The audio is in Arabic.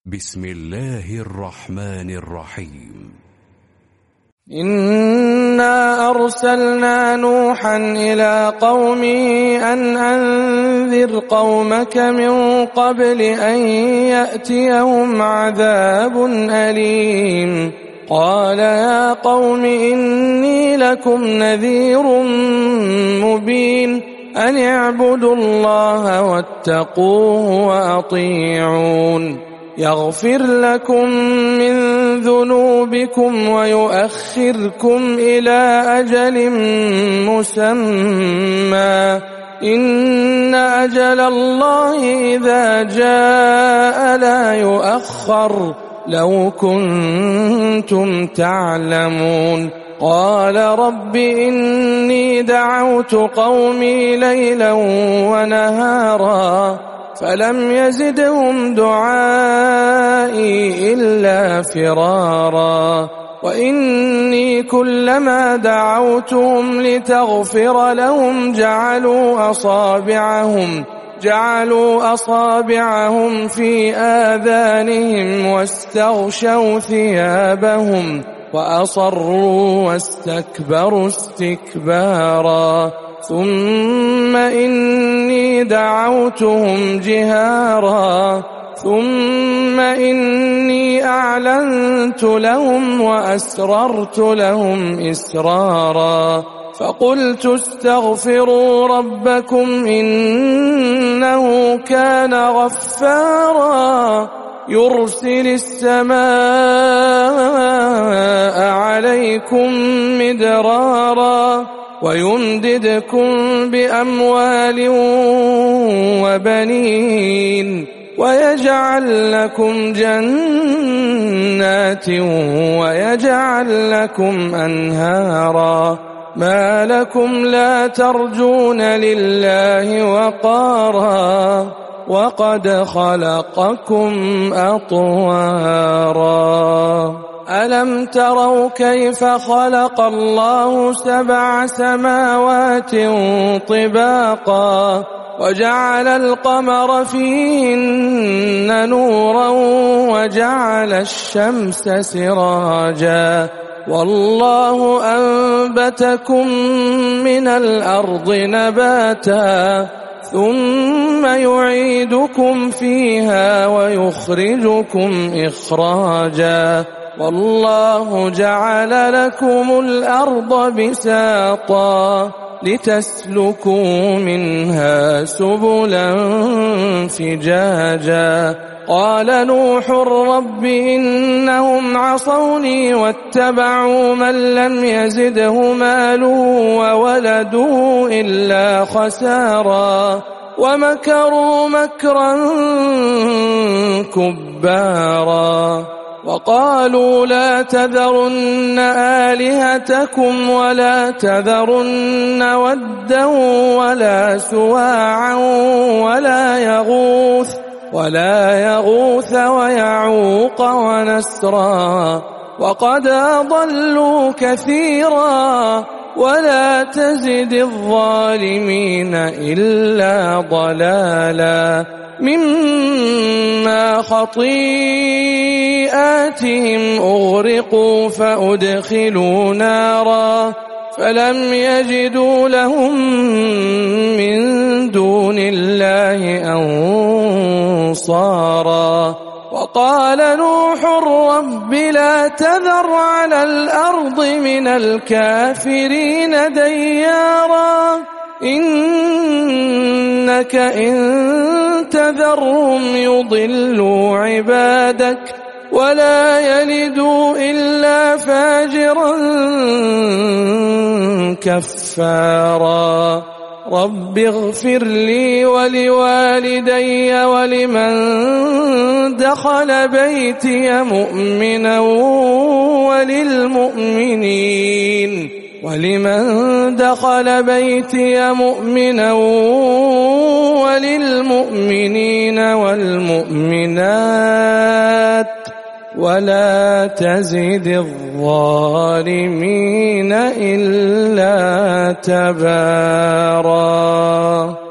بسم الله الرحمن الرحيم. إنا أرسلنا نوحا إلى قومه أن أنذر قومك من قبل أن يأتيهم عذاب أليم. قال يا قوم إني لكم نذير مبين أن اعبدوا الله واتقوه وأطيعون يغفر لكم من ذنوبكم ويؤخركم إلى أجل مسمى إن أجل الله إذا جاء لا يؤخر لو كنتم تعلمون. قال رب إني دعوت قومي ليلا ونهارا فلم يزدهم دعائي إلا فرارا وإني كلما دعوتهم لتغفر لهم جعلوا أصابعهم في آذانهم واستغشوا ثيابهم وأصروا واستكبروا استكبارا ثم إني دعوتهم جهارا ثم إني أعلنت لهم وأسررت لهم إسرارا فقلت استغفروا ربكم إنه كان غفارا يرسل السماء عليكم مدرارا ويمددكم بأموال وبنين ويجعل لكم جنات ويجعل لكم أنهارا ما لكم لا ترجون لله وقارا وقد خلقكم أطوارا ألم تروا كيف خلق الله 7 سماوات طباقا وجعل القمر فيهن نورا وجعل الشمس سراجا والله أنبتكم من الأرض نباتا ثم يعيدكم فيها ويخرجكم إخراجا والله جعل لكم الأرض بساطا لتسلكوا منها سبلا فجاجا قال نوح رب إنهم عصوني واتبعوا من لم يزده ماله وولده إلا خسارا ومكروا مكرا كبارا وقالوا لا تذرن آلهتكم ولا تذرن ودا ولا سواعا ولا يغوث ويعوق ونسرا وقد أضلوا كثيرا ولا تزد الظالمين إلا ضلالا مما خطيئاتهم أغرقوا فأدخلوا نارا فلم يجدوا لهم من دون الله أنصارا وقال نوح رب لا تذر على الأرض من الكافرين ديارا إنك إن تذرهم يضلوا عبادك ولا يلدوا إلا فاجرا كفارا رب اغفر لي ولوالدي ولمن دخل بيتي مؤمنا وللمؤمنين والمؤمنات ولا تزد الظالمين إلا تبارا.